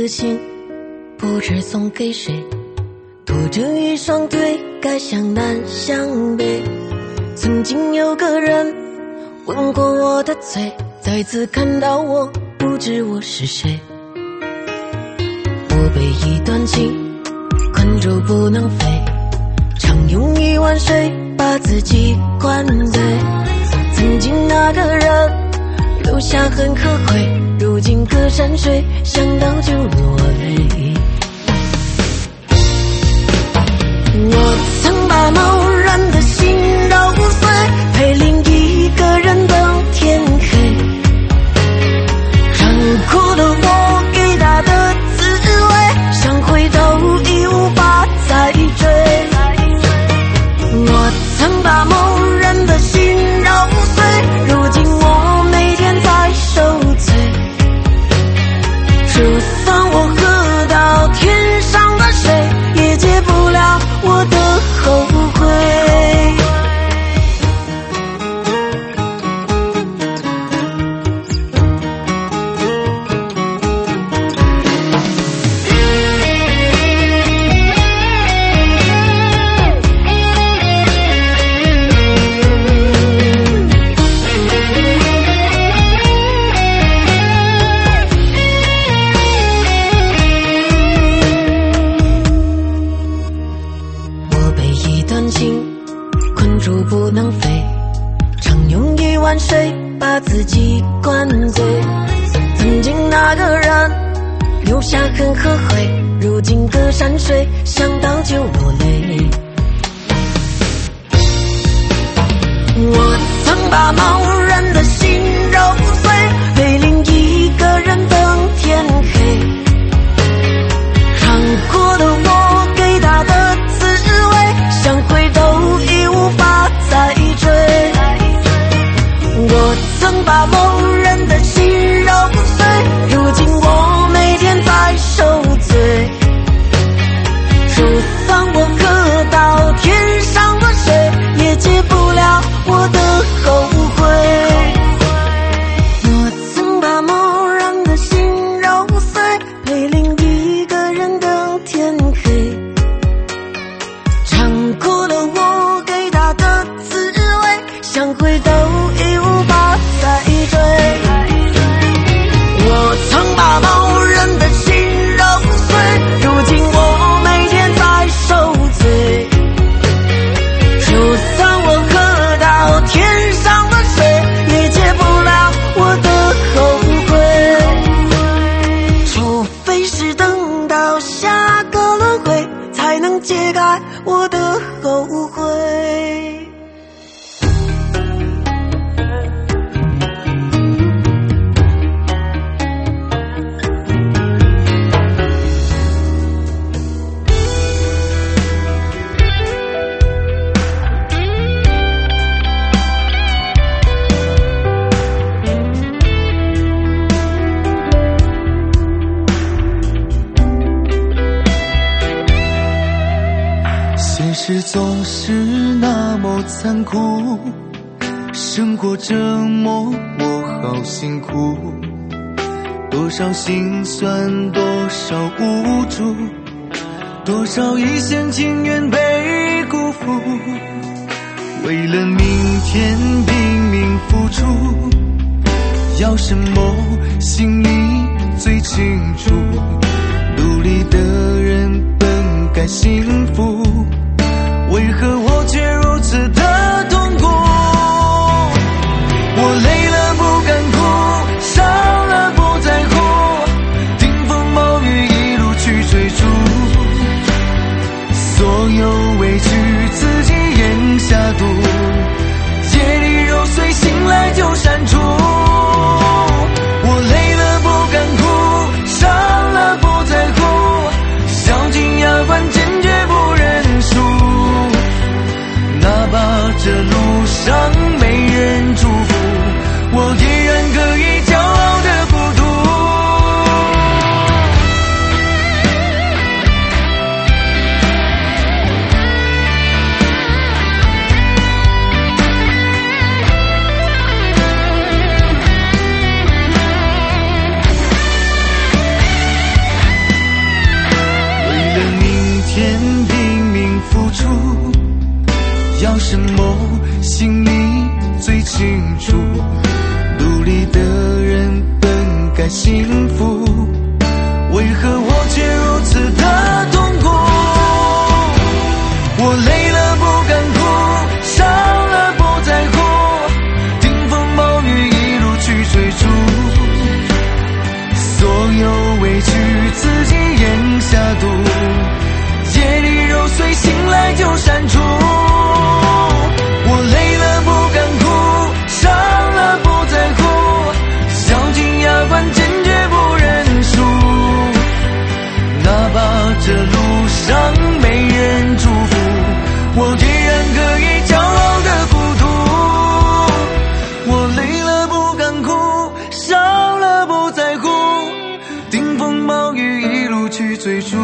信，不知送给谁，拖着一双腿，该向南向北。曾经有个人吻过我的嘴，再次看到我，不知我是谁。我被一段情困住不能飞，常用1碗水把自己灌醉。曾经那个人留下很可贵，如今隔山水，想到就落泪。我曾把某人的心揉碎，陪另一个人等天黑。尝过了我给他的滋味，想回头已无法再追。我曾把某人的心揉碎，如今我每天在受罪。就算我喝到天上的水，也解不了我的后悔。不能飞，常用1碗水把自己灌醉。曾经那个人留下很可悔，如今隔山水，想到就落泪。我曾把某人的心揉碎，陪另一个人等天黑。尝过的我给他的滋味，想回头已无法再追。我曾把某人的心揉碎，如今我每天在受罪。就算我喝到天上的水，也解不了我的后悔。我曾把某人的心揉碎，陪另一个人等天黑。尝过了我给他的滋味，想回头已无法再追。我曾把某人的心揉碎，如今我每天在受罪。就算我喝到天上的水，也解不了我的后悔。除非是等到下个轮回，才能解开我的后悔。 现实总是那么残酷，生活折磨我好辛苦，多少心酸，多少无助，多少一厢情愿被辜负，为了明天拼命付出，要什么心里最清楚，努力的人本该幸福，为何我却如此的痛苦？我累了不敢哭，伤了不在乎，顶风冒雨一路去追逐，所有委屈自己咽下肚，夜里揉碎醒来就删除。我累了不敢哭，伤了不在乎，咬紧牙关坚决不认输，哪怕清楚，努力的人本该幸福，为何我却如此的痛苦？我累了不敢哭，伤了不在乎，顶风暴雨一路去追逐，所有委屈自己咽下肚，夜里揉碎醒来就删除。我累了不敢哭，伤了不在乎，咬紧牙关坚决不认输，哪怕这路上没人祝福，我依然可以骄傲的孤独。我累了不敢哭，伤了不在乎，顶风暴雨一路去追逐，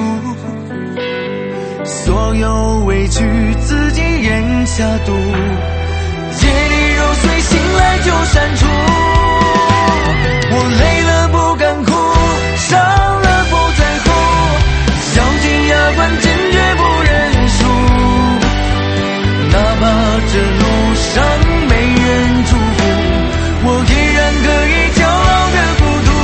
所有委屈自己咽下肚，夜里揉碎醒来就删除。我累了不敢哭，伤了不在乎，咬紧牙关坚决不认输，哪怕这路上没人祝福，我依然可以骄傲的孤独。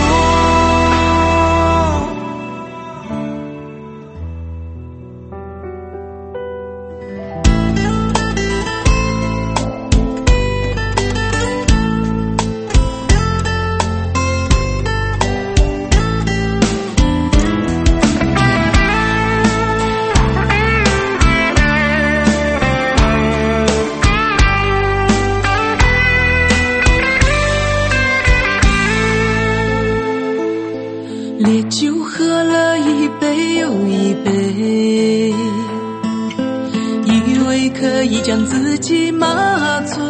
烈酒喝了一杯又一杯，以为可以将自己麻醉，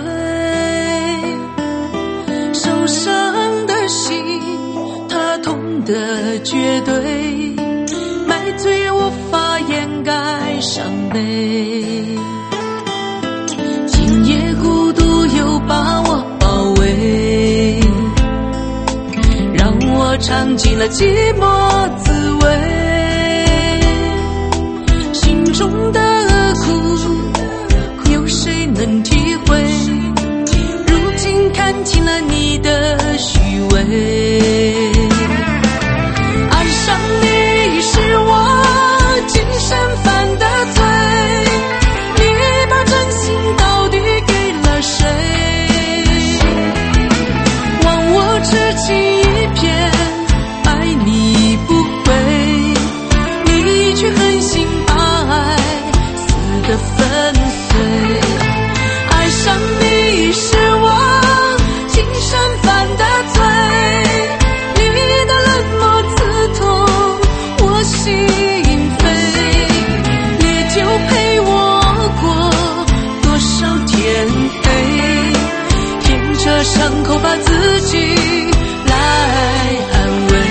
受伤的心它痛得绝对，买醉无法掩盖伤悲，今夜孤独又把我包围，让我尝尽了寂寞滋味，心中的苦有谁能体会，如今看清了你的虚伪，爱上你是我今生犯的罪，你把真心到底给了谁，忘我痴情一片，爱你不回，你却狠心把爱撕得粉碎，爱上你是我今生犯的罪，你的冷漠刺痛我心扉，烈酒陪我过多少天黑，舔着伤口把自己来安慰。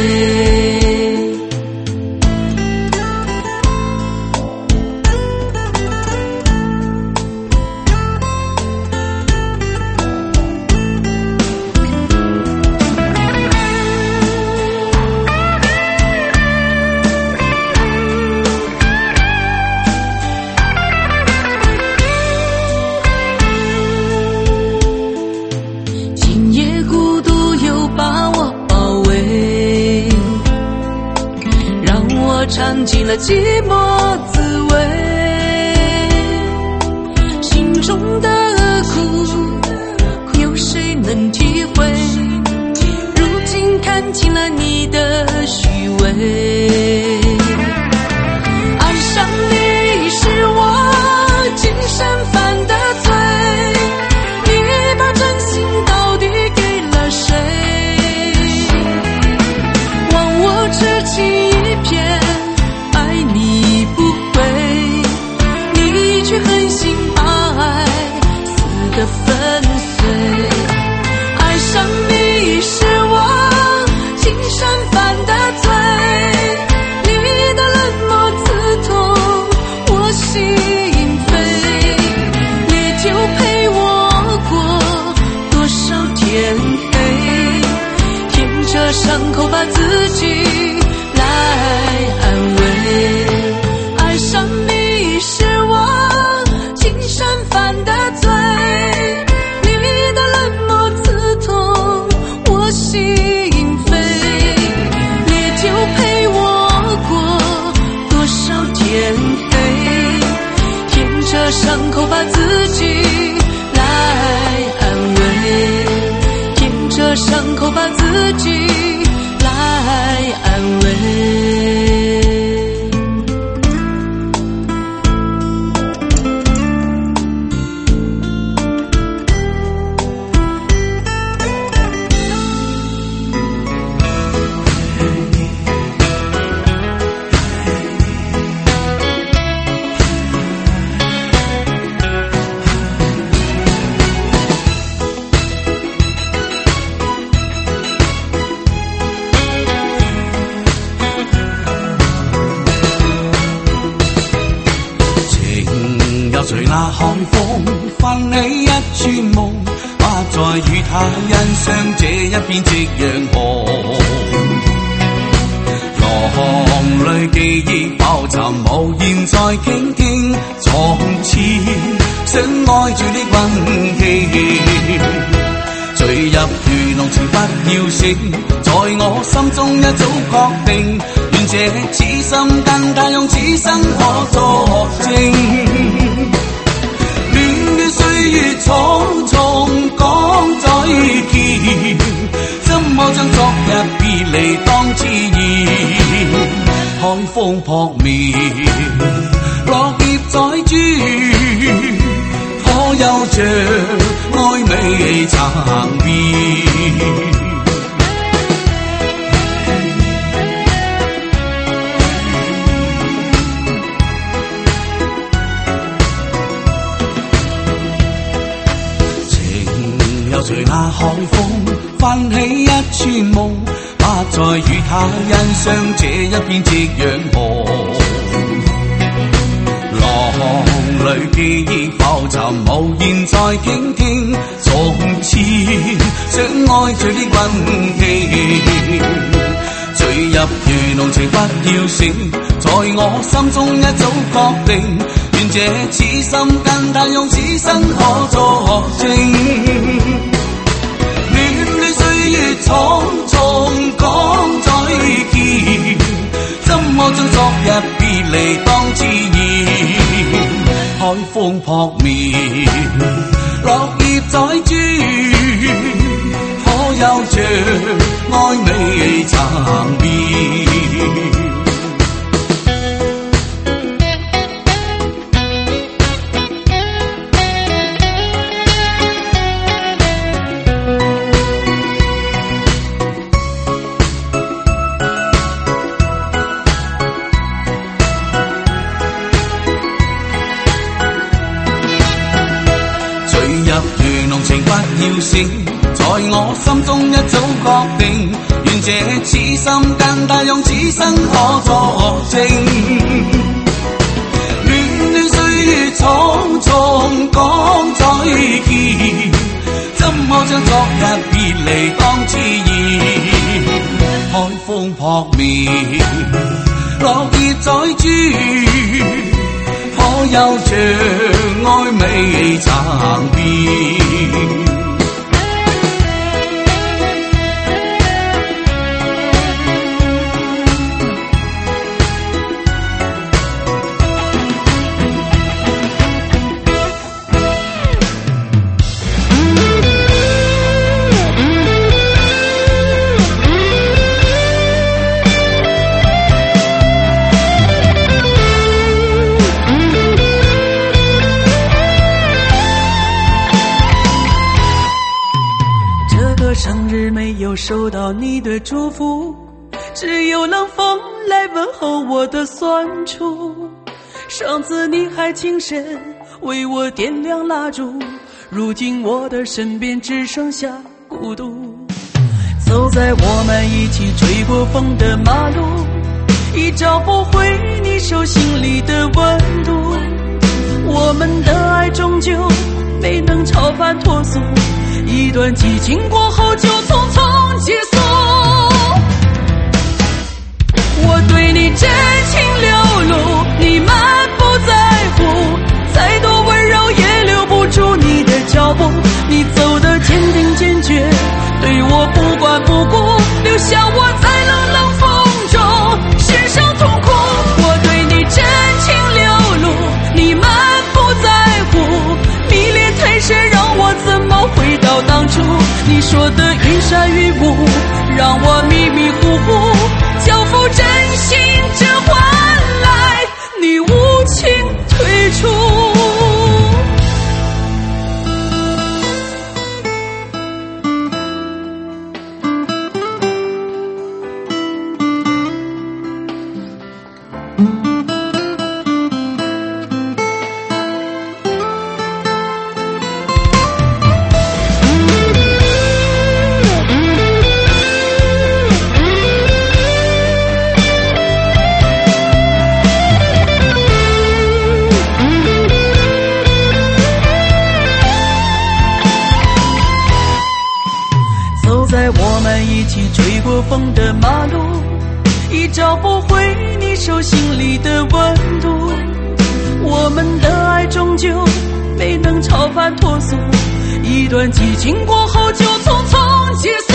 今夜孤独又把我包围，让我尝尽了寂寞滋味，心中的苦有谁能体会，如今看清了你的虚伪，爱上你是我今生犯的罪，你把真心到底给了谁，忘我痴情一片，爱你不回，你却狠心把爱撕得粉碎，爱上你是我今生犯的罪，你的冷漠刺痛我心扉，烈酒陪我过多少天黑，舔着伤口把自己来安慰，爱上你是我今生犯的罪，你的伤口，把自己来安慰，舔着伤口，把自己来安慰。 隨那海風泛起一串夢，不再與他欣賞這一片夕陽河。浪裏記憶浮沉，無言再傾聽從前相愛住的運氣。墜入愚弄情不要醒，在我心中一早確定，願這此心跟他用此生可作證。亂嘅歲月匆匆講再見，怎麼將昨日別離當自然？海風撲面，落葉在轉，可有着愛未曾變？隨那海風泛起一串夢，不再與他欣賞這一片夕陽河。浪裏記憶浮沉，無言再傾聽從前相愛着的運氣。墜入愚弄情不要醒，在我心中一早確定，願這此心跟他用此生可作證。歲月匆匆講再見，怎麼將昨日別離當自然？海風撲面，落葉在轉，可有着愛未曾變？要醒，在我心中一早確定，願這此心跟他用此生可作證。亂亂歲月匆匆講再見，怎麼將昨日別離當自然？海風撲面，落葉在轉，可有着愛未曾變？ 生日没有收到你的祝福，只有冷风来问候我的酸楚。上次你还轻声为我点亮蜡烛，如今我的身边只剩下孤独。走在我们一起吹过风的马路，已找不回你手心里的温度。我们的爱终究没能超凡脱俗，一段激情过后就匆匆结束。我对你真情流露，你满不在乎，再多温柔也留不住你的脚步。你走得坚定坚决，对我不管不顾，留下我在冷冷风中身上痛苦。我对你真情流露，你满不在初。你说的云山云雾，让我迷迷糊糊，交付真心，只换来你无情退出。一起追过风的马路，已找不回你手心里的温度。我们的爱终究没能超凡脱俗，一段激情过后就匆匆结束。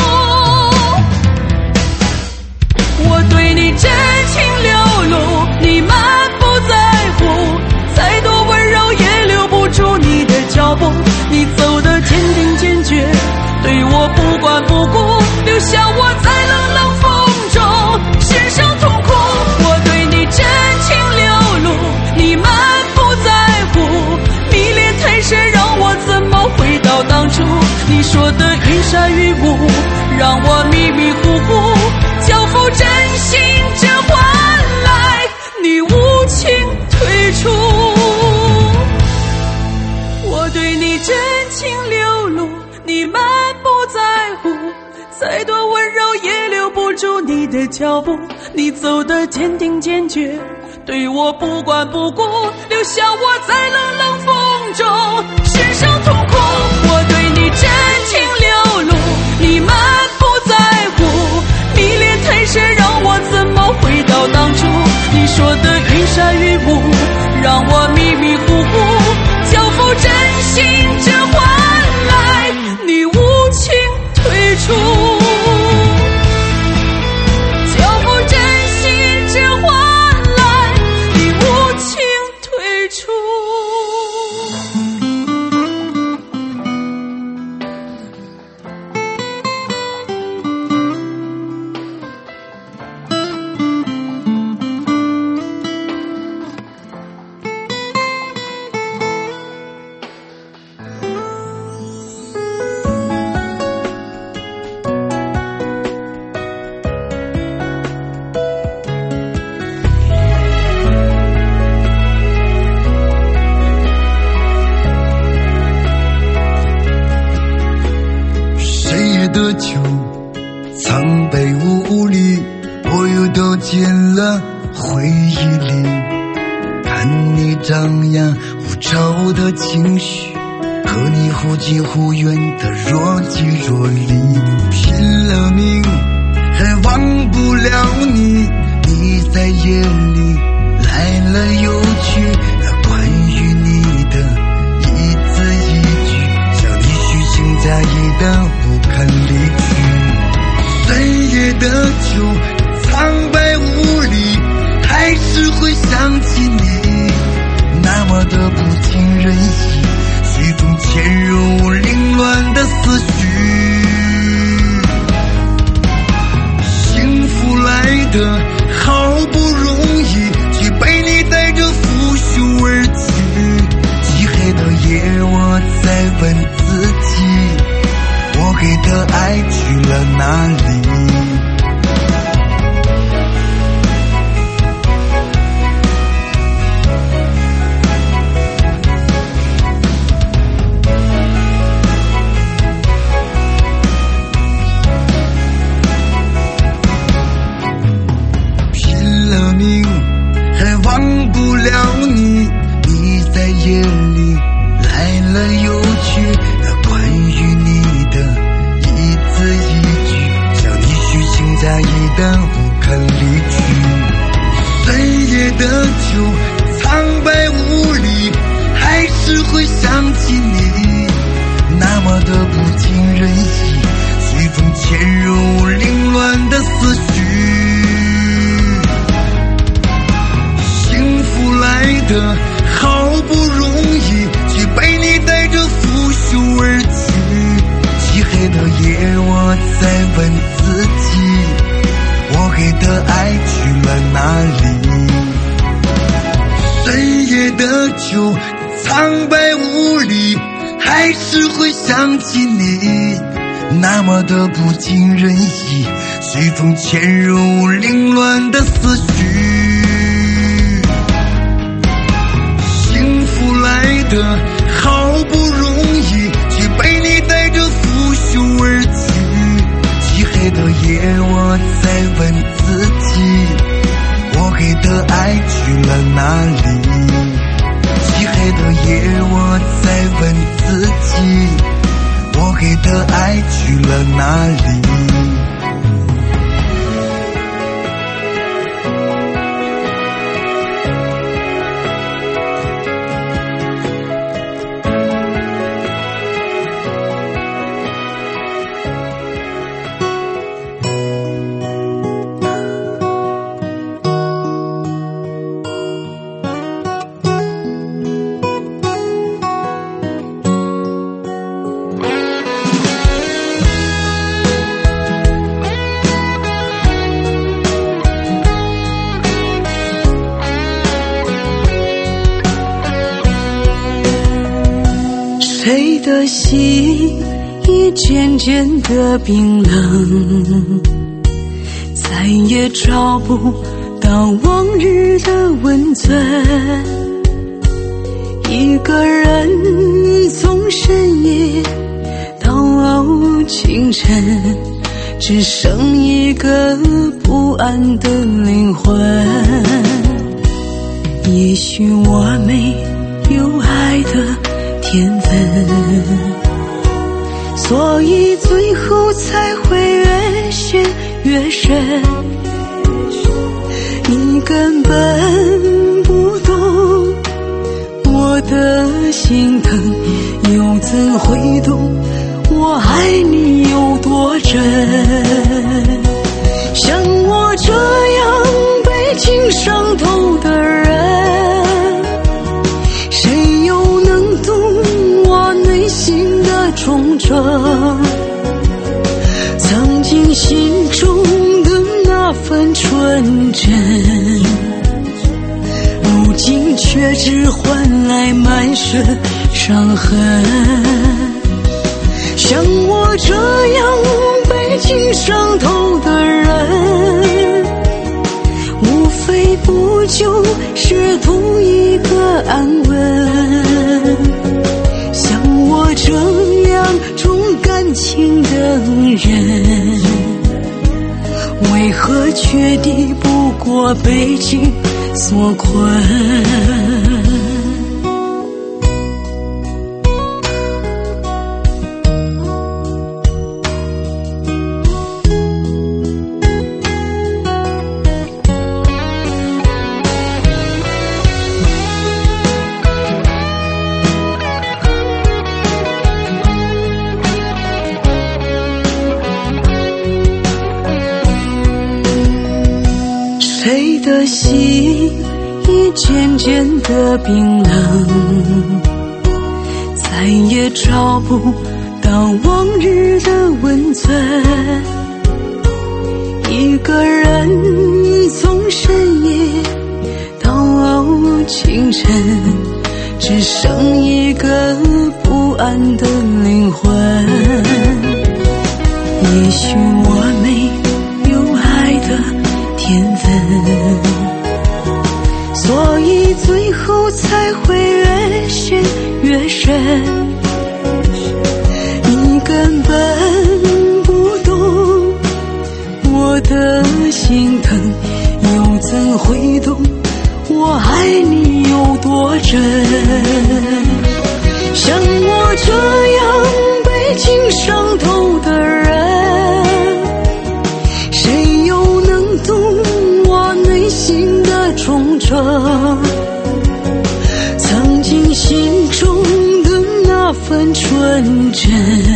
我对你真情流露，你满不在乎，再多温柔也留不住你的脚步。你走得坚定坚决，对我不管不顾，留下我在冷冷风中深受痛苦。我对你真情流露，你满不在乎，迷恋太深，让我怎么回到当初。你说的云山云雾，让我迷迷糊糊，交付真心，只换来你无情退出。我对你真情流露，你满不在乎，再多温柔也留不住你的脚步。你走得坚定坚决，对我不管不顾，留下我在冷冷风中深受痛苦。我对你真情流露，你满不在乎，迷恋太深，让我怎么回到当初。你说的云山云雾，让我迷迷糊糊，交付真心，只换来你无情退出。交付真心，只换来你无情退出。 的酒苍白无力，我又掉进了回忆里，看你张牙舞爪的情绪，和你忽近忽远的若即若离，拼了命还忘不了你，你在夜里来了又去，那关于你的一字一句，像你虚情假意的不肯离去。深夜的酒苍白无力，还是会想起你，那么的不尽人意，曲中嵌入凌乱的思绪。幸福来的好不容易，却被你带着腐朽而去，漆黑的夜我在问自己，我给的爱去了哪里。拼了命还忘不了你，你在夜里来了又去，那关于你的一字一句，像你夜，我在问自己，我给的爱去了哪里？深夜的酒，苍白无力，还是会想起你，那么的不尽人意，随风潜入凌乱的思绪。幸福来的好不容易，却被你带着腐朽而去。漆黑的夜，我在问自己，我给的爱去了哪里？漆黑的夜，我在问自己，我给的爱去了哪里？ 谁的心已渐渐的冰冷，再也找不到往日的温存。一个人从深夜到清晨，只剩一个不安的灵魂。也许我没有爱的天分，所以最后才会越陷越深。你根本不懂我的心疼，又怎会懂我爱你有多真？像我这样被情伤透的人，谁又能懂我内心的重整？曾经心中的那份纯真，如今却只换来满身伤痕。像我这样被情伤透的人，无非不就是图一个安稳。像我这样重感情的人，为何却敌不过被情所困？谁的心已渐渐的冰冷，再也找不到往日的温存。一个人从深夜到清晨，只剩一个不安的灵魂。也许我没有爱的天分，所以最后才会越陷越深。你根本不懂我的心疼，又怎会懂我爱你有多真？像我这样被情伤透的人，谁又能懂我内心的重整？曾经心中的那份纯真，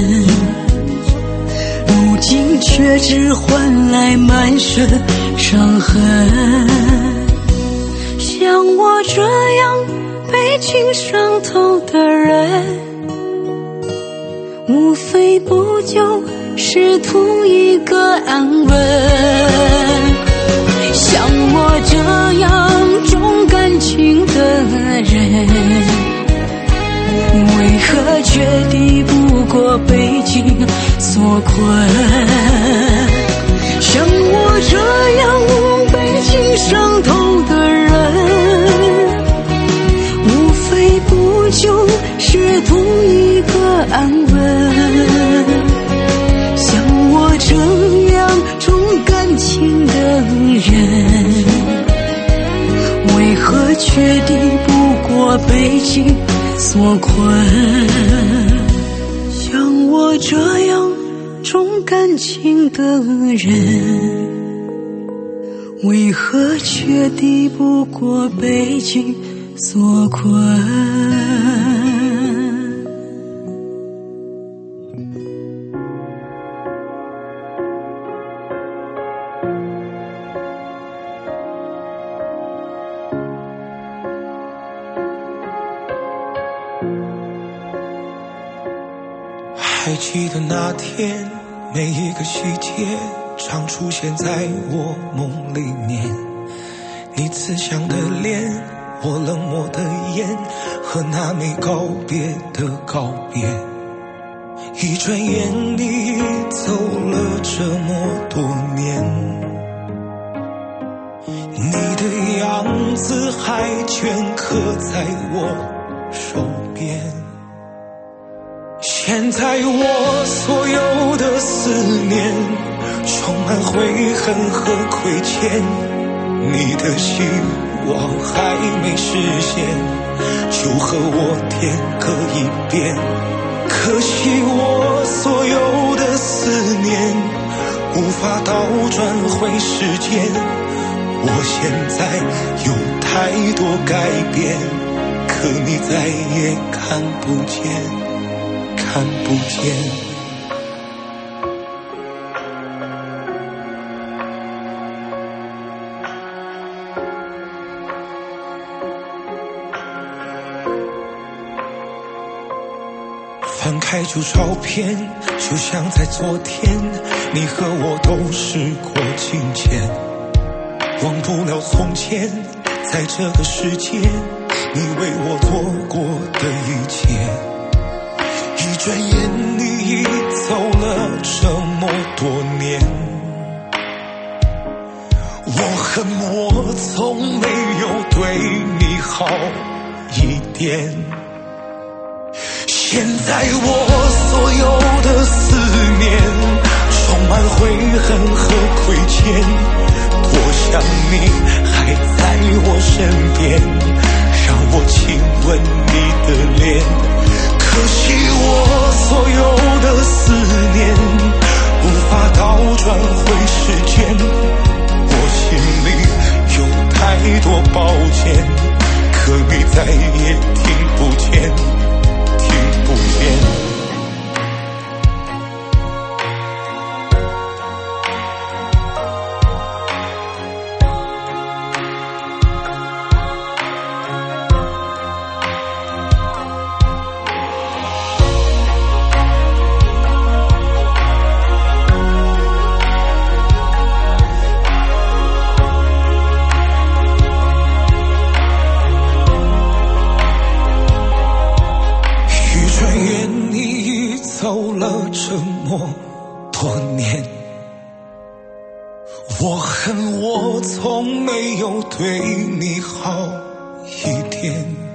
如今却只换来满身伤痕。像我这样被情伤透的人， 无非不就是图一个安稳。像我这样重感情的人，为何却敌不过北京所困？像我这样被情伤透的人，无非不就是图一个安稳。像我这样重感情的人，为何却敌不过北京所困？像我这样重感情的人，为何却敌不过北京所困？ 还记得那天，每一个细节常出现在我梦里面。你慈祥的脸，我冷漠的眼，和那没告别的告别。一转眼你走了这么多年，你的样子还镌刻在我手边。现在我所有的思念充满悔恨和亏欠，你的希望还没实现，就和我天各一边。可惜我所有的思念无法倒转回时间，我现在有太多改变，可你再也看不见，看不见。翻开旧照片，就像在昨天，你和我都时过境迁。忘不了从前，在这个世界，你为我做过的一切。一转眼你已走了这么多年，我恨我从没有对你好一点。现在我所有的思念充满悔恨和亏欠，多想你还在我身边，让我亲吻你的脸。可惜我所有的思念无法倒转回时间，我心里有太多抱歉，可你再也听不见，听不见。走了这么多年，我恨我从没有对你好一点。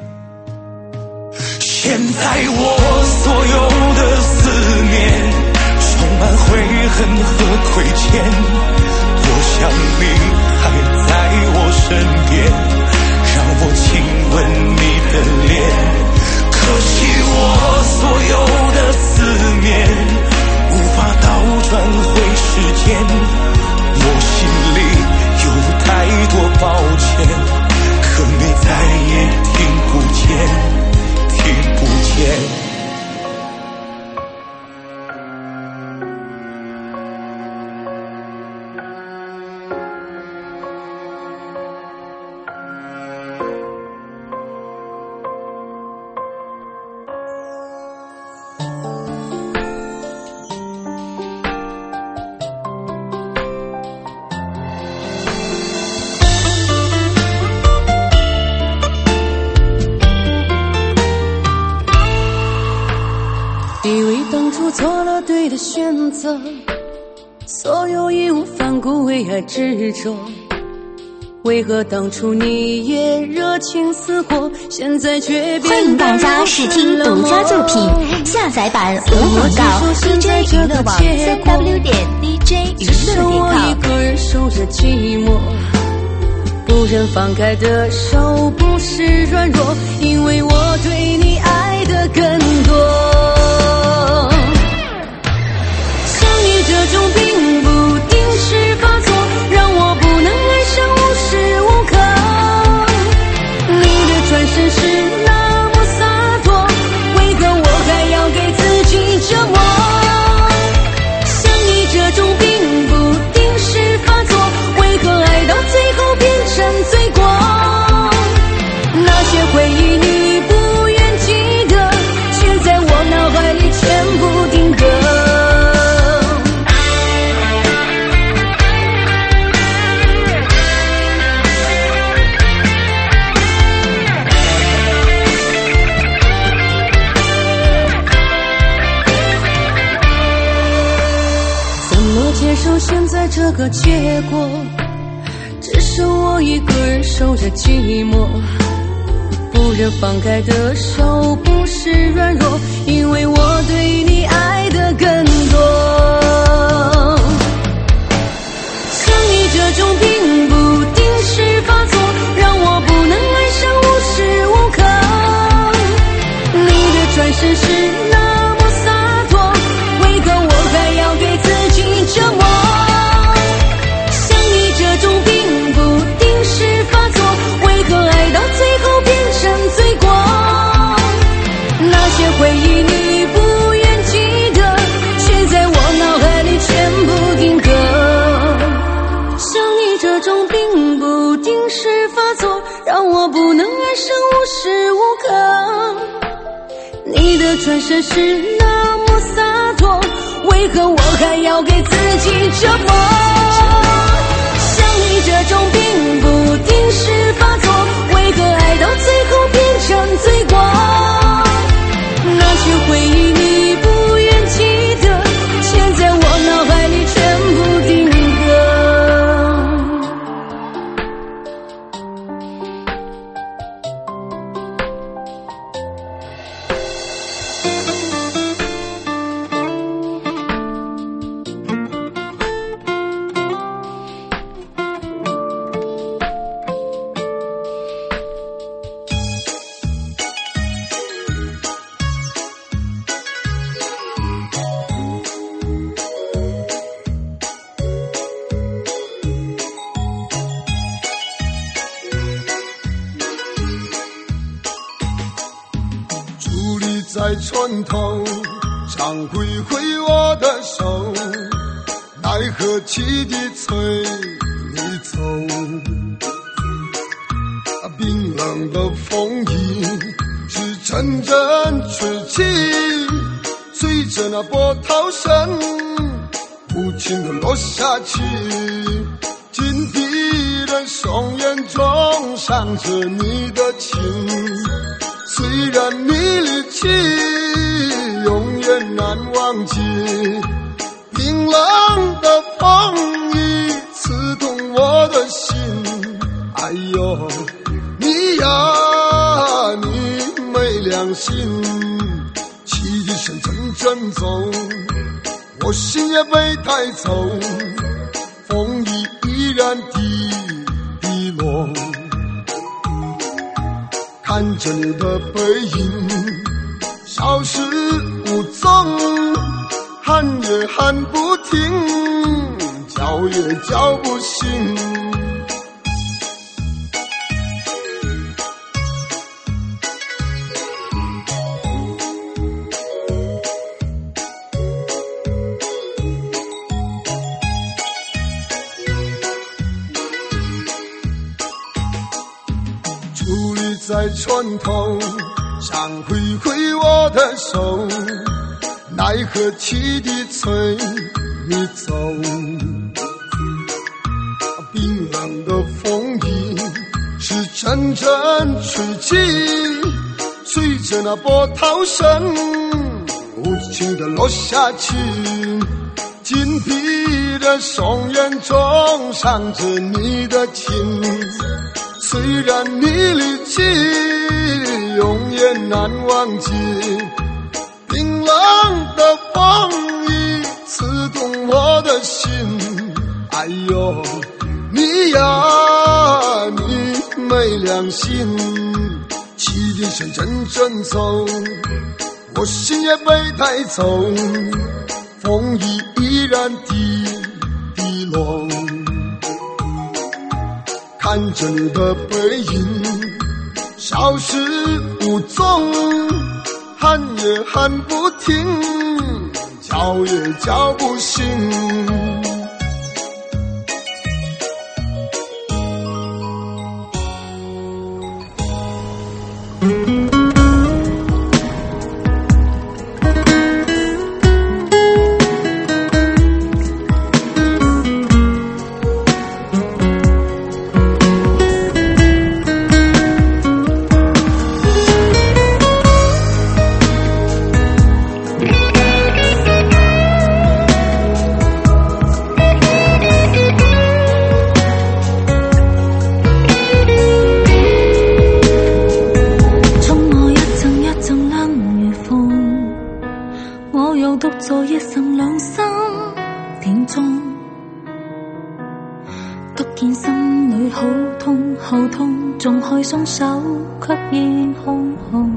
现在我所有的思念充满悔恨和亏欠，多想你还在我身边，让我亲吻你的脸。可惜我所有的思念无法倒转回时间，我心里有太多抱歉，可你再也听不见，听不见。 的选择，所有义无反顾为爱执着。为何当初你也热情似火，现在却变得欢迎大家试听独家作品，下载版无广告 DJ 娱乐网 3w.dj 娱乐点 com。 我一个人守着寂寞，不忍放开的手不是软弱，因为我对你爱的更多。像你这种并不定时发作，让我不能爱上无时无刻。你的转身是那么洒脱，为何我还要给自己折磨？像你这种并不定时发作，为何爱到最后变成罪过？那些回忆你不愿记得，却在我脑海里全部定格。怎么接受现在这个结果？只剩我一个人守着寂寞，不忍放开的手不是软弱，因为我对你爱的更多。像你这种并不定时发作，让我不能爱上无时无刻。你的转身是那么洒脱，为何我还要给自己折磨？像你这种并不定时发作，为何爱到最后变成罪过？那些回忆你不愿记得，却在我脑海里全部定格。像你这种并不定时发作，让我不能爱上无时无刻。你的转身是那么洒脱，为何我还要给自己折磨？像你这种并不定时发作，为何爱到最后变成罪过？那些回忆你不愿记得，却在我脑海里全部定格。 在船头常挥挥我的手，奈何汽笛催你走。冰冷的风衣是阵阵吹起，随着那波涛声无情地落下去。紧闭的双眼中闪着你的情，虽然你离去永远难忘记，冰冷的风雨刺痛我的心。哎呦，你呀，你没良心，汽笛声阵阵走，我心也被带走，风雨依然滴滴落。看着你的背影消失无踪，喊也喊不停，叫也叫不醒。在船头想挥挥我的手，奈何汽笛催你走。冰冷的风衣是阵阵吹起，随着那波涛声无轻地落下去，紧闭的双眼中闪着你的情。虽然你离去，永远难忘记。冰冷的风雨刺痛我的心。哎呦，你呀，你没良心，汽笛声阵阵走，我心也被带走，风雨依然滴落。看着你的背影消失无踪，喊也喊不停，叫也叫不醒。 雙手卻仍空空，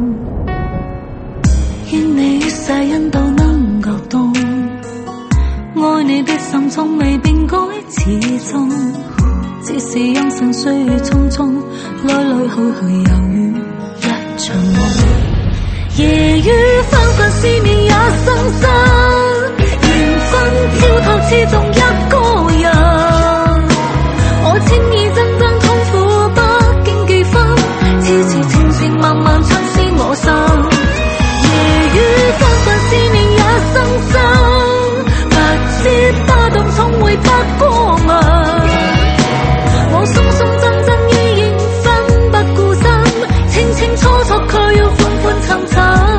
願你世人都能夠懂，愛你的心從未變改，始終只是因生歲月匆匆，來來去去猶如一場夢。夜雨紛紛，思念也生生，緣分挑透始終一個人，我千意真真痛苦不經幾分，痴痴情情慢慢侵蝕我心。夜雨紛紛，思念也生生，不知花動總會不過問，我鬆鬆真真依然分不顧身，清清楚楚卻要歡歡沉沉。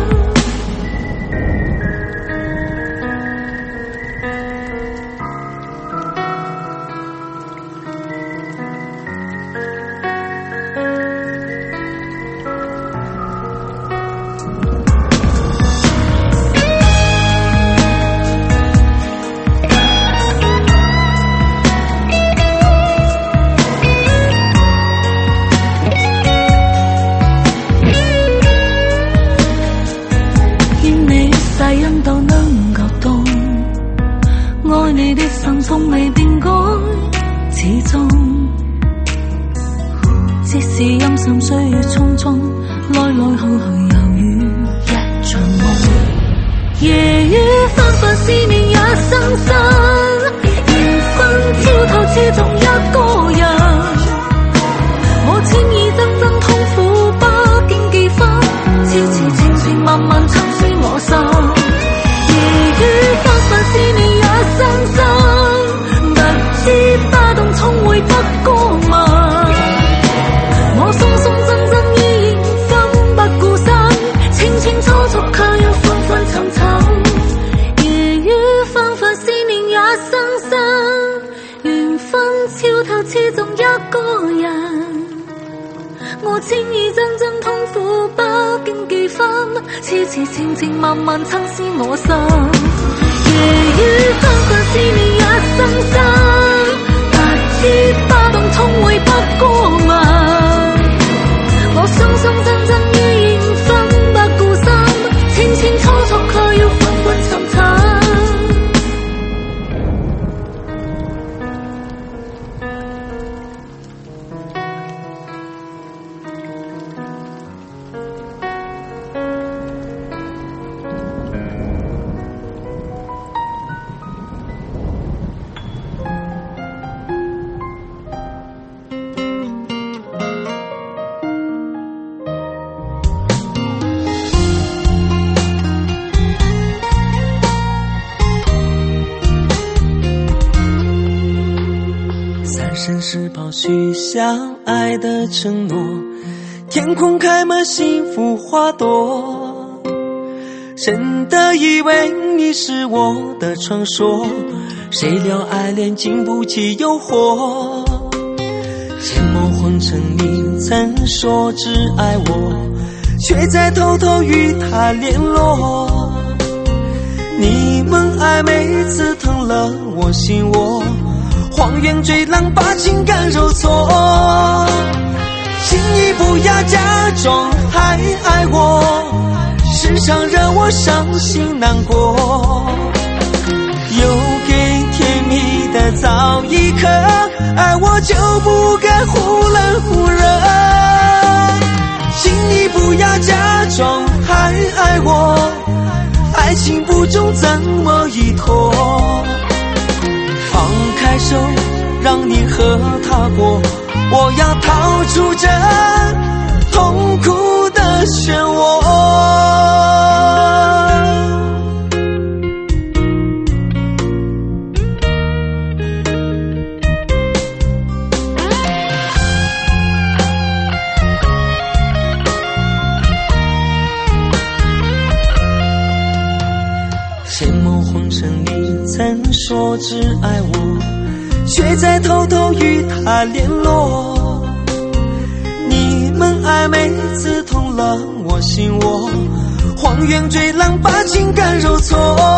從未變改，始終只是陰森歲月匆匆，來來去去猶如一場夢。夜雨紛紛，思念也生生，緣分挑透始終一個人，我千意真真痛苦不經幾分，痴痴情情慢慢侵蝕我心。夜雨紛紛，思念也生生，知花動總會不過問，我鬆鬆真真依然分不顧身，清清楚楚卻要歡歡沉沉。夜雨紛紛，思念也生生，緣分超透始終一個人，我千意真真痛苦不經幾分，痴痴情情慢慢侵蝕我心。夜雨紛紛，思念也生生，不知花動總會不過問，我鬆鬆真真依然分不顧身，清清楚楚卻要歡歡沉沉。 生是报许相爱的承诺，天空开满幸福花朵， 真的以为你是我的传说，谁料爱恋经不起诱惑。沉默昏沉，你曾说只爱我，却在偷偷与他联络。你们暧昧刺疼了我心窝，荒原追浪把情感揉搓。请你不要假装还爱我，时常惹我伤心难过。有给甜蜜的早一刻，爱我就不该忽冷忽热。请你不要假装还爱我，爱情不忠怎么依托？放开手，让你和他过，我要逃出这痛苦的漩涡。谁梦红尘里曾说只爱我，却在偷偷与他联络。你们暧昧刺痛了我心窝，荒原追浪把情感揉搓。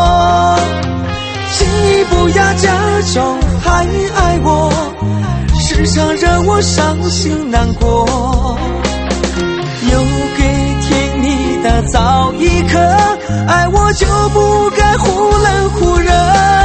请你不要假装还爱我，时常惹我伤心难过。有给甜蜜的早一刻，爱我就不该忽冷忽热。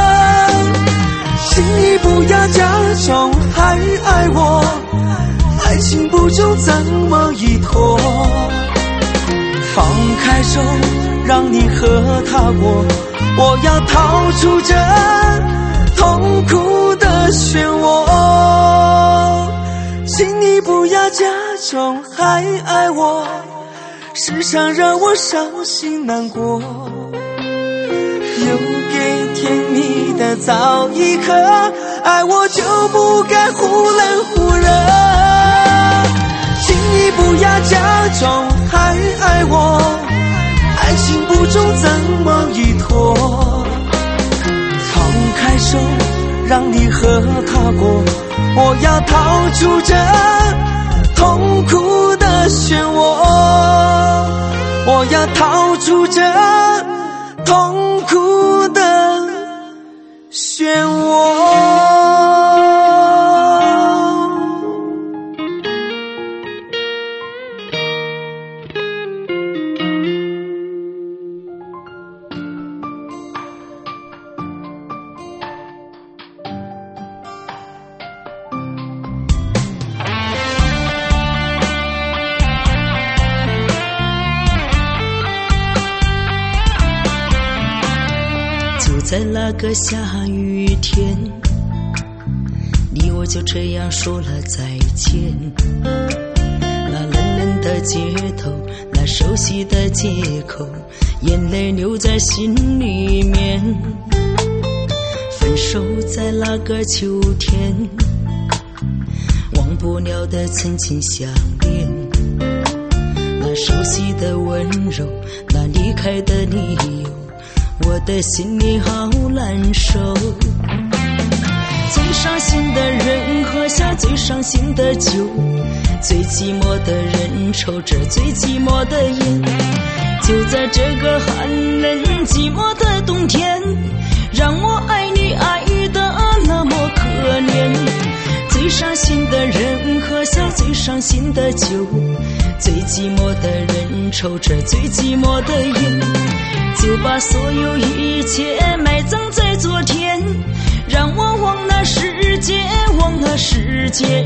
请你不要假装还爱我，爱情不忠怎么依托？放开手，让你和他过，我要逃出这痛苦的漩涡。请你不要假装还爱我，时常惹我伤心难过。有给甜蜜的早一刻，爱我就不该忽冷忽热。请你不要假装还爱我，爱情不忠怎么依托？放开手，让你和他过，我要逃出这痛苦的漩涡，我要逃出这痛苦的漩涡。在那个下雨天，你我就这样说了再见。那冷冷的街头，那熟悉的街口，眼泪留在心里面。分手在那个秋天，忘不了的曾经相恋。那熟悉的温柔，那离开的理由，我的心里好难受。最伤心的人喝下最伤心的酒，最寂寞的人抽着最寂寞的烟。就在这个寒冷寂寞的冬天，让我爱你爱得那么可怜。最伤心的人喝下最伤心的酒，最寂寞的人抽着最寂寞的烟。就把所有一切埋葬在昨天，让我忘了世界，忘了世界。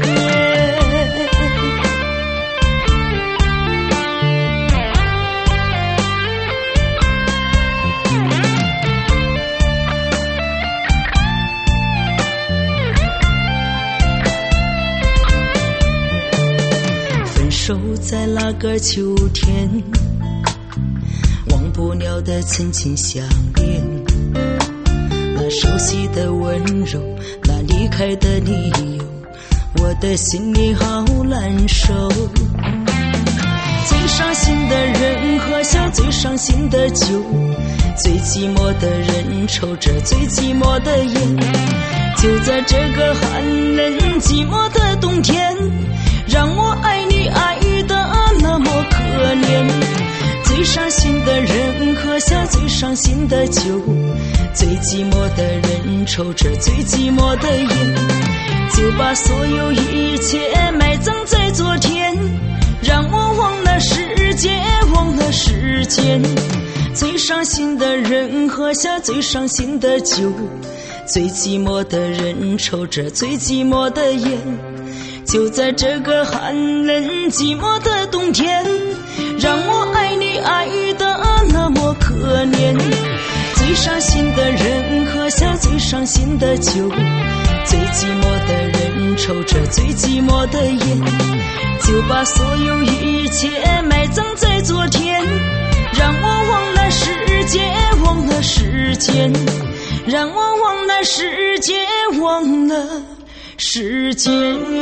分手在那个秋天，忘不了的曾经相恋。那熟悉的温柔，那离开的理由，我的心里好难受。 最伤心的人喝下最伤心的酒，最寂寞的人抽着最寂寞的烟。就在这个寒冷寂寞的冬天，让我爱你爱得那么可怜。最伤心的人喝下最伤心的酒，最寂寞的人抽着最寂寞的烟。就把所有一切埋葬在昨天，让我忘了世界，忘了时间。最伤心的人喝下最伤心的酒，最寂寞的人抽着最寂寞的烟。就在这个寒冷寂寞的冬天，让我爱你爱得那么可怜。最伤心的人喝下最伤心的酒，最寂寞的人抽着最寂寞的烟。就把所有一切埋葬在昨天，让我忘了世界，忘了时间，让我忘了世界，忘了时间。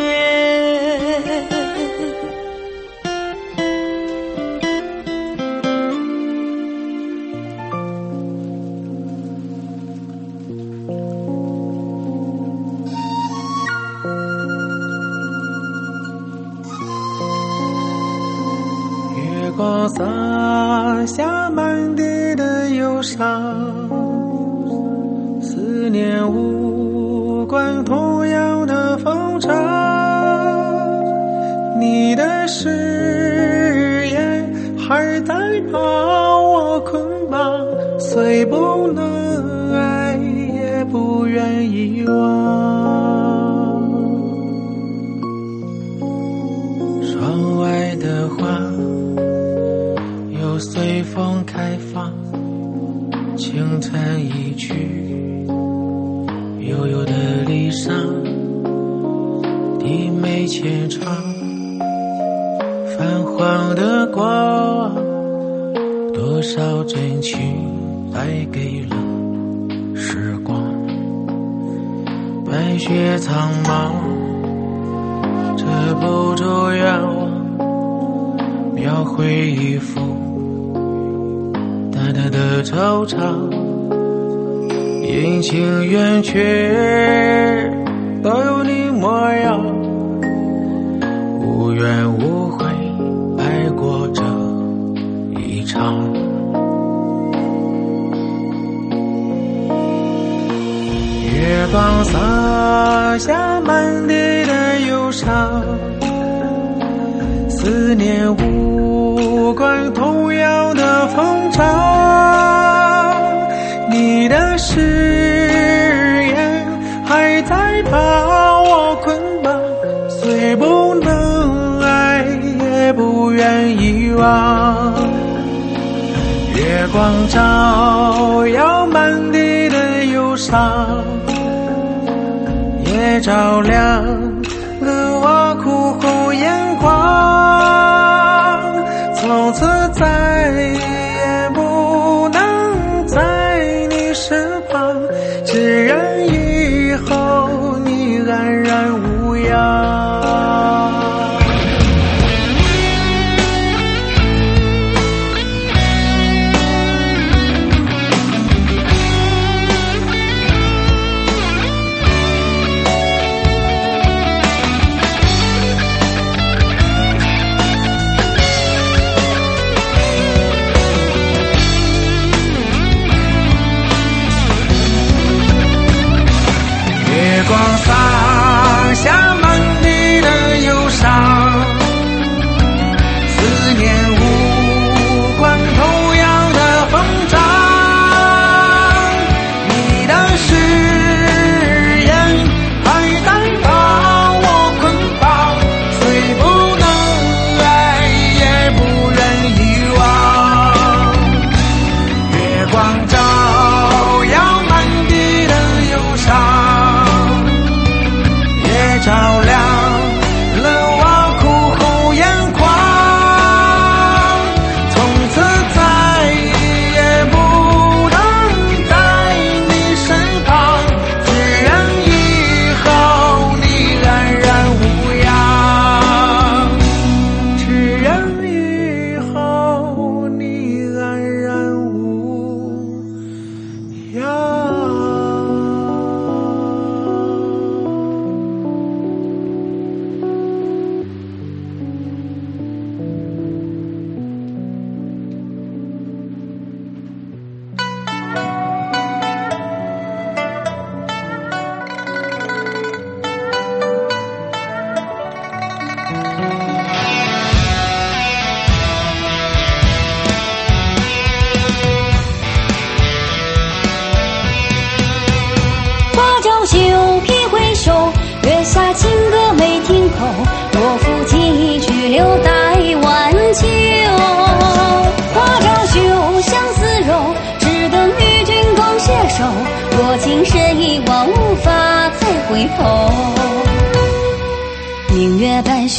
月光洒下满地的忧伤，思念无关同样的风尘。你的誓言还在把我捆绑，虽不能爱也不愿遗忘。窗外的花又随风开放，清晨一去，悠悠的离殇，低眉浅唱，泛黄的光，多少真情带给了时光。白雪苍茫，这不住愿望，描绘一幅淡淡的惆怅。阴晴圆缺都有你模样，无怨无悔爱过这一场。月光洒下满地的忧伤，思念无关同样的风尘。你的誓言还在把我捆绑，虽不能爱也不愿遗忘。月光照耀满地的忧伤，也照亮了我哭红眼眶。从此再也不能在你身旁，只愿以后你安然无恙。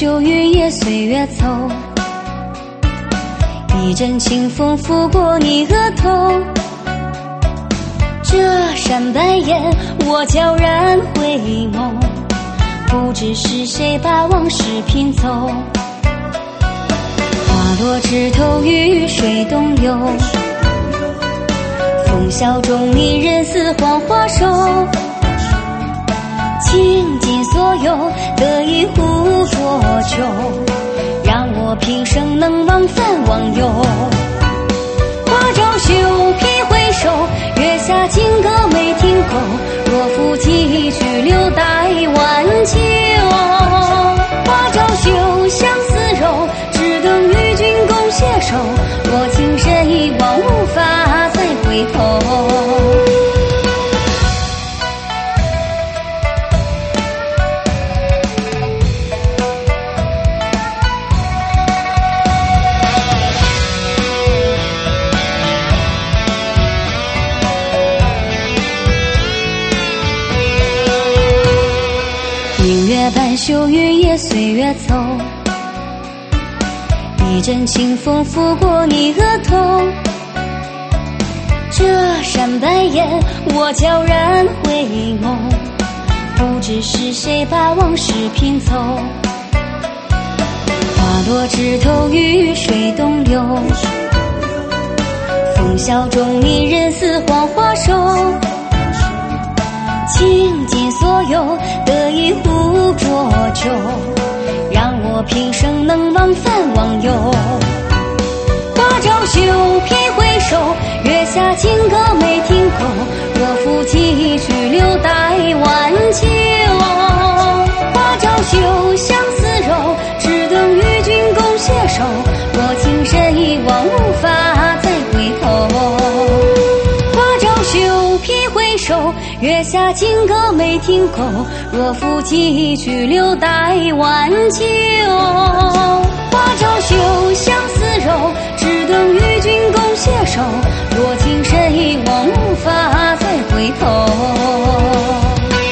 秀玉也岁月走，一阵清风拂过你额头。这扇白眼，我悄然回眸，不知是谁把往事拼凑。花落枝头，雨水东流，风萧中你人似黄花瘦。倾尽所有，得一壶浊酒，让我平生能忘返忘忧。花朝休披回首，月下金歌没听够。若负几句留待晚秋。花朝休相思柔，只等与君共携手。若情深一往，无法再回头。半秀玉也岁月走，一阵清风拂过你额头。这扇白眼，我悄然回眸，不知是谁把往事拼凑。花落枝头，雨水东流，风萧中你人似黄花瘦。倾尽所有，得一壶浊酒，让我平生能忘返忘忧。花朝休披回首，月下金歌没听够。若负几句留待晚秋。花朝休相思柔，只等与君共携手。若情深一往，无法再回头。花朝休披回首，月下金歌没听够。若负几句留待晚秋。花朝休相思柔，只等与君共携手。若情深一往，无法再回头。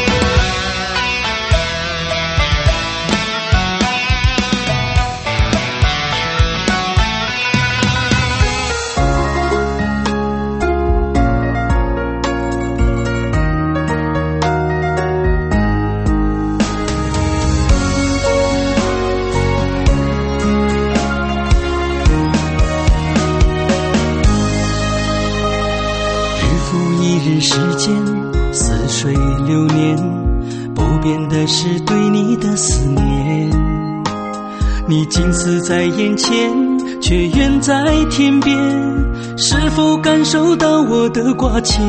时间似水流年，不变的是对你的思念。你近似在眼前，却远在天边，是否感受到我的挂牵？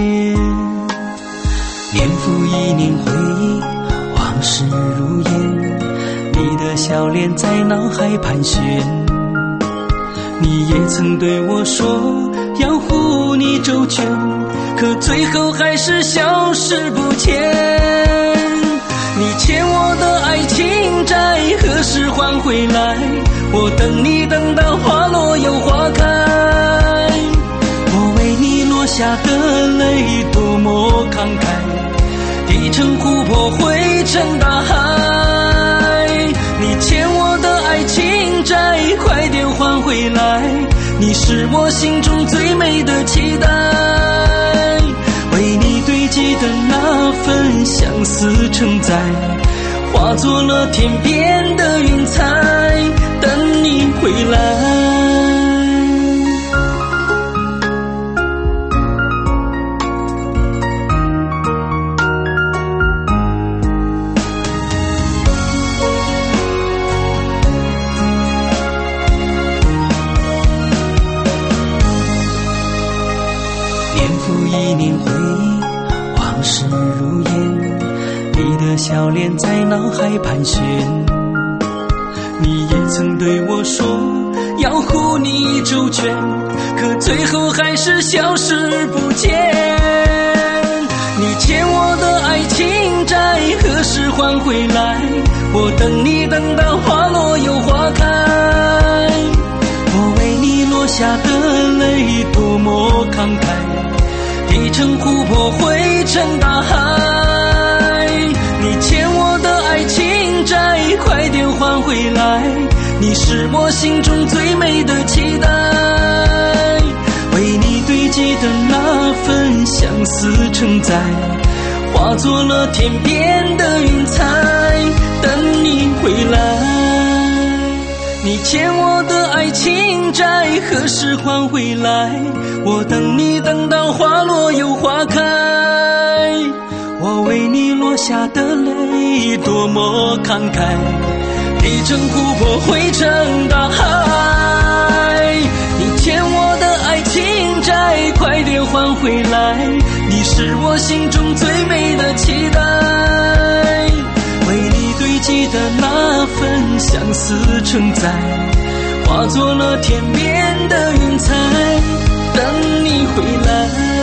年复一年回忆，往事如烟，你的笑脸在脑海盘旋。你也曾对我说要护你周全，可最后还是消失不见。你欠我的爱情债何时还回来？我等你等到花落又花开。我为你落下的泪多么慷慨，滴成湖泊汇成大海。你欠我的爱情债快点还回来，你是我心中最美的期待。为你堆积的那份相思承载，化作了天边的云彩，等你回来。年复一年回忆，往事如烟，你的笑脸在脑海盘旋。你也曾对我说要护你周全，可最后还是消失不见。你欠我的爱情债何时还回来？我等你等到花落又花开。我为你落下的泪多么慷慨，滴成湖泊汇成大海。你欠我的爱情债快点还回回来，你是我心中最美的期待。为你堆积的那份相思承载，化作了天边的云彩，等你回来。你欠我的爱情债，何时还回来？我等你等到花落又花开，我为你落下的泪多么慷慨，汇成湖泊，汇成大海。你欠我的爱情债，快点还回来，你是我心中最美的期待。为你堆积的那份相思承载，化作了天边的云彩，等你回来。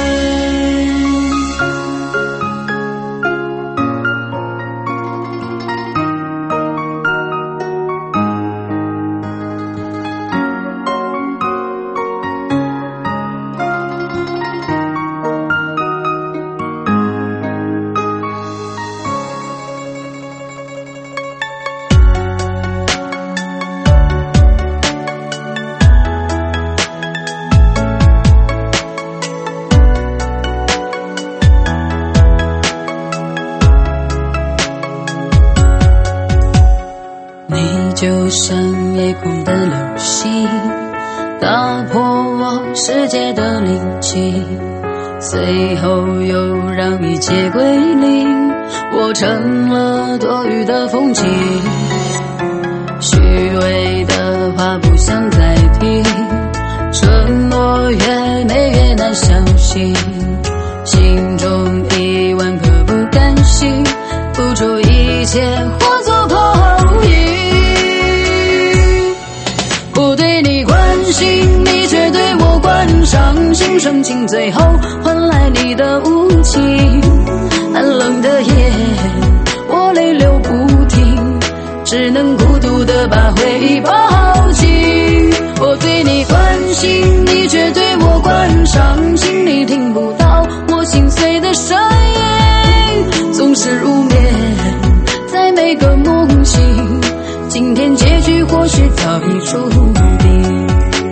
就像夜空的流星，打破我世界的灵气，最后又让一切归零，我成了多余的风景。虚伪的话不想再听，承诺越美越难相信，心中1万个不甘心，付出一切化作泡影。不对你关心，你却对我关上心，深情最后换来你的无情。寒冷的夜，我泪流不停，只能孤独地把回忆抱紧。我对你关心，你却对我关上心，你听不到我心碎的声音，总是入眠在每个梦醒，今天结局或许早已注定。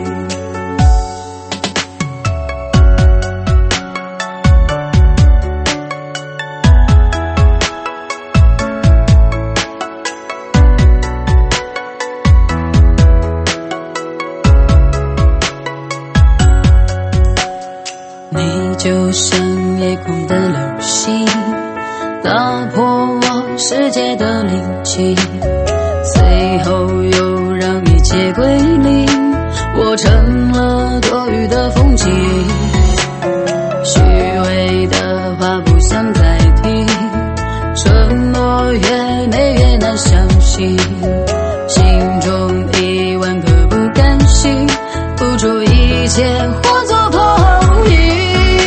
你就像夜空的流星，打破我世界的灵气，最后又让一切归零，我成了多余的风景。虚伪的话不想再听，承诺越美越难相信，心中1万个不甘心，付出一切化作泡影。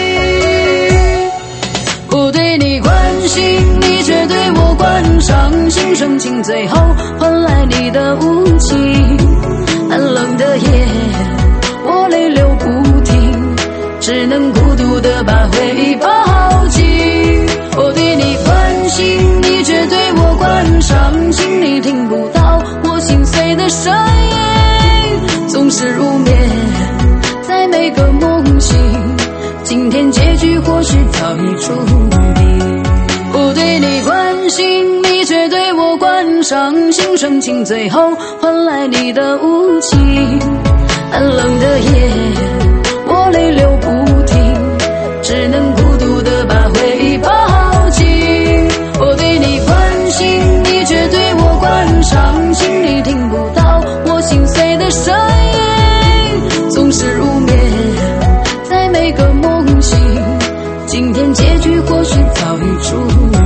不对你关心，你却对我关上心，深情最后换来你的无情。寒冷的夜，我泪流不停，只能孤独地把回忆抱紧。我对你关心，你却对我关上心，你听不到我心碎的声音，总是入眠在每个梦醒，今天结局或许早已注定。不对你关心，你却对我关上心，深情最后换来你的无情。寒冷的夜，我泪流不停，只能孤独地把回忆抱紧。我对你关心，你却对我关上心，你听不到我心碎的声音，总是入眠在每个梦醒，今天结局或许早已注定。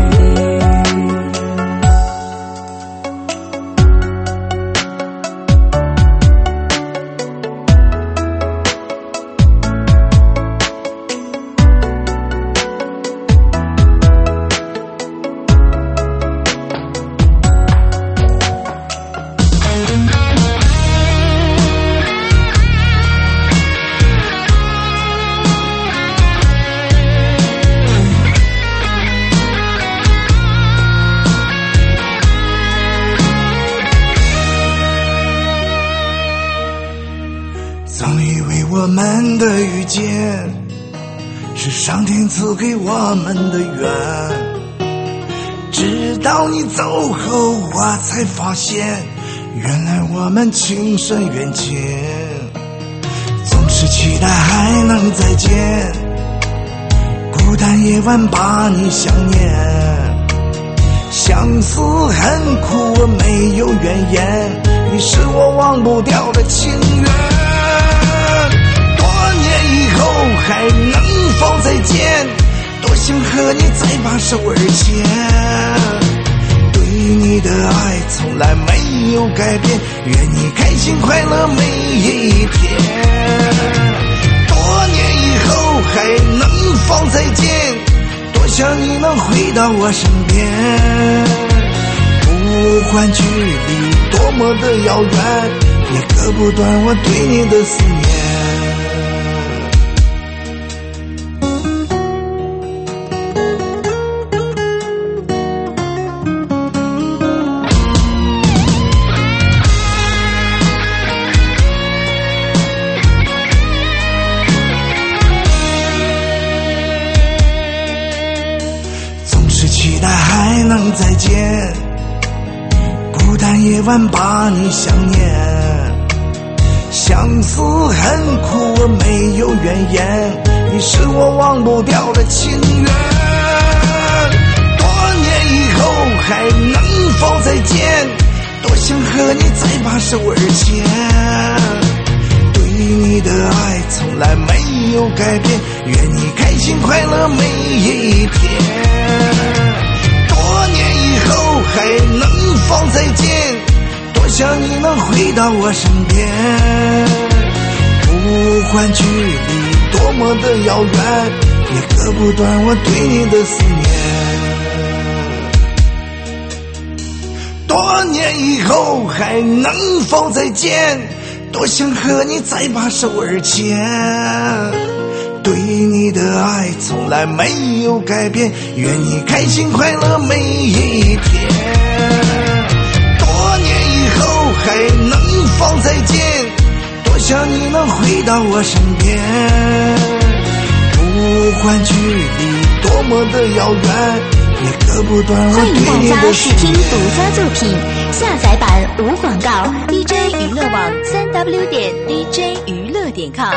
我们的遇见是上天赐给我们的缘，直到你走后我才发现，原来我们情深缘浅，总是期待还能再见，孤单夜晚把你想念，相思很苦我没有怨言，你是我忘不掉的情缘，多年以后还能否再见，多想和你再把手儿牵，对你的爱从来没有改变，愿你开心快乐每一天，多年以后还能否再见，多想你能回到我身边，不管距离多么的遥远，也割不断我对你的思念。总是期待还能再见，孤单夜晚把你想念，相思很苦我没有怨言，你是我忘不掉的情缘，多年以后还能否再见，多想和你再把手儿牵，对你的爱从来没有改变，愿你开心快乐每一天，多年以后还能否再见，多想你能回到我身边，不管距离多么的遥远，也割不断我对你的思念，多年以后还能否再见，多想和你再把手儿牵，对你的爱从来没有改变，愿你开心快乐每一天，多年以后还能否再见，多想你能回到我身边，不管距离多么的遥远，也割不断我对你的思念。 欢迎大家试听独家作品，下载版无广告 ，DJ 娱乐网3w.dj 娱乐.com。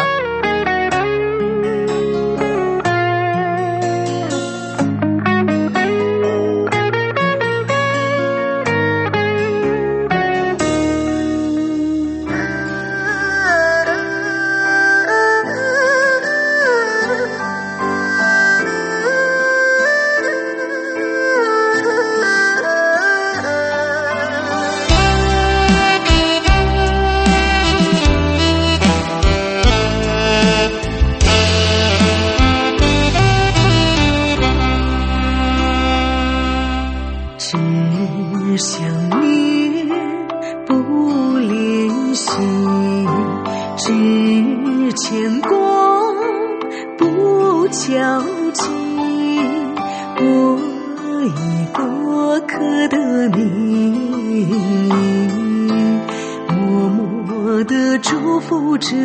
只想念不联系，只牵挂不交集，我已过客的命运，默默地祝福着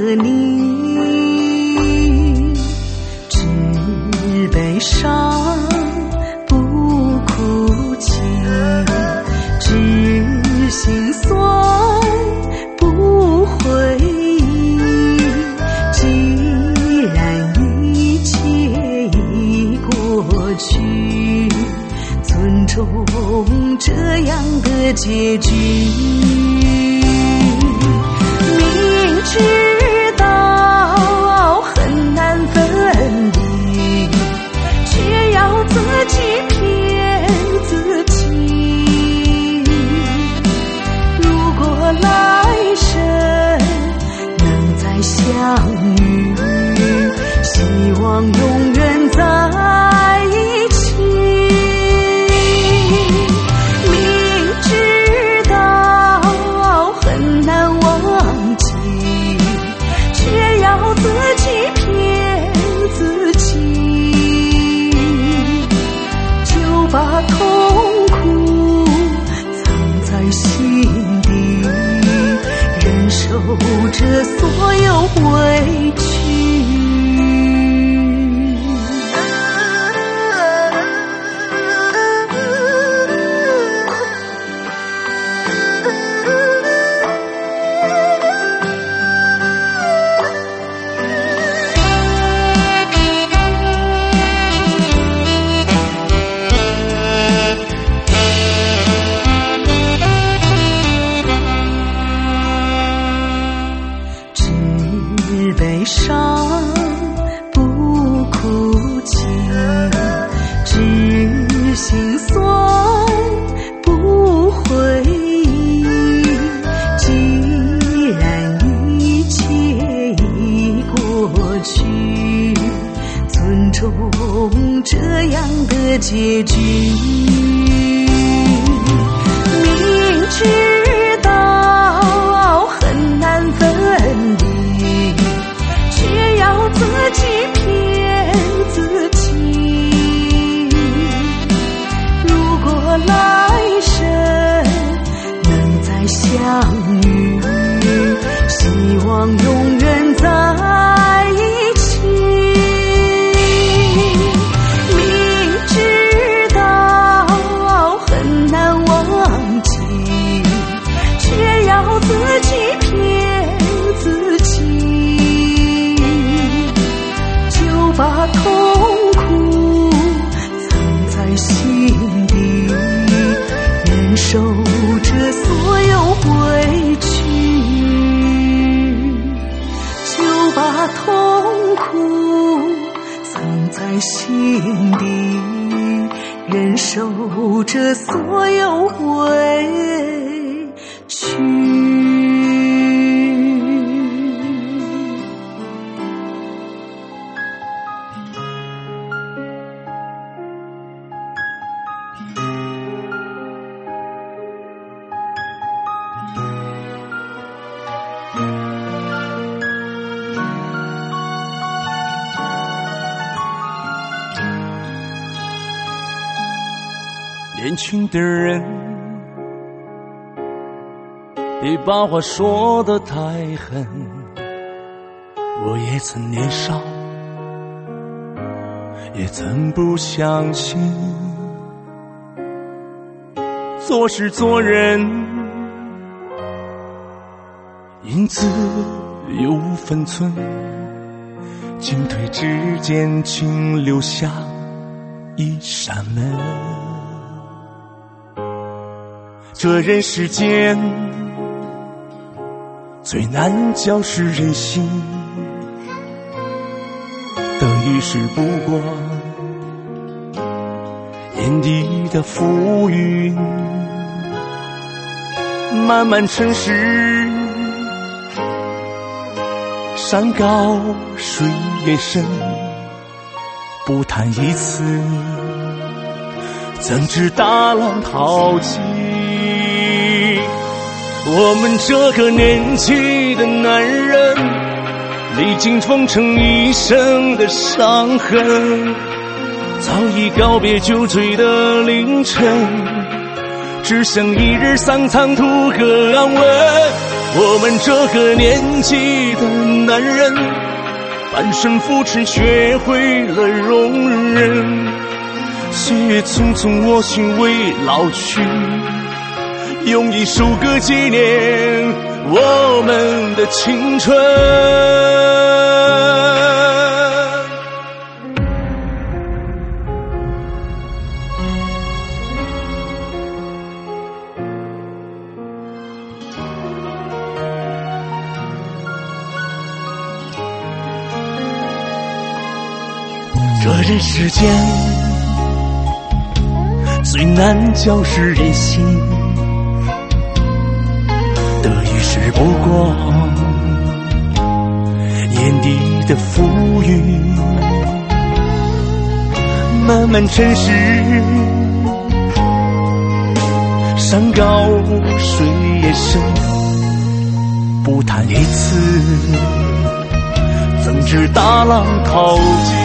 你，只悲伤只心酸不回忆，既然一切已过去，尊重这样的结局，明知道很难分离，却要自己骗自己，来生能再相遇，希望永远在一起，明知道很难忘记， 来生能再相遇，希望永远在一起。明知道很难忘记，却要自己骗自己，就把痛苦藏在心底，忍受着所有委屈，就把痛苦藏在心底，忍受着所有委屈。 年轻的人，别把话说得太狠。我也曾年少，也曾不相信，做事做人，因此有分寸。进退之间，请留下一扇门。这人世间最难教是人心，得一时不过眼底的浮云，漫漫尘世，山高水也深，不谈一次，怎知大浪淘尽。我们这个年纪的男人，历经风尘一生的伤痕，早已告别酒醉的凌晨，只想一日三餐图个安稳。我们这个年纪的男人，半生浮沉学会了容忍，岁月匆匆我心未老去，用一首歌纪念我们的青春。这人世间最难教是人心，得一时不过眼底的浮云，漫漫尘世，山高水也深，不谈一次，怎知大浪淘尽。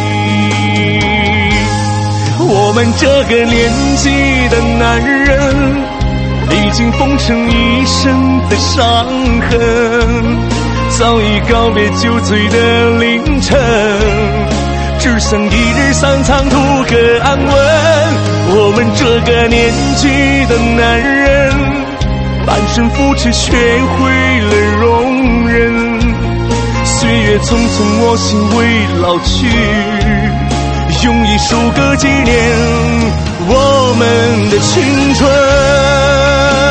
我们这个年纪的男人，历经风尘一生的伤痕，早已告别酒醉的凌晨，只想一日三餐图个安稳。我们这个年纪的男人，半生浮沉学会了容忍，岁月匆匆我心未老去，用一首歌纪念我们的青春。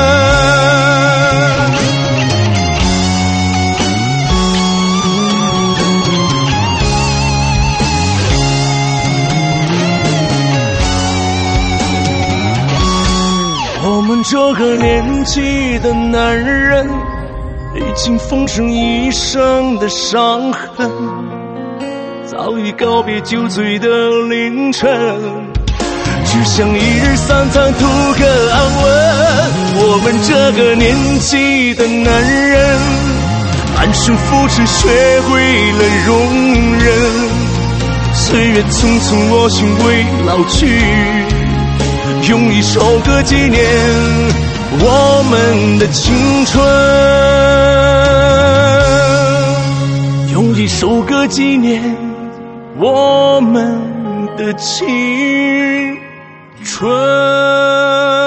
我们这个年纪的男人，历经风尘一生的伤痕，早已告别酒醉的凌晨，只想一日三餐图个安稳。我们这个年纪的男人，半生浮沉学会了容忍，岁月匆匆我心未老去， 用一首歌纪念我们的青春，用一首歌纪念我们的青春。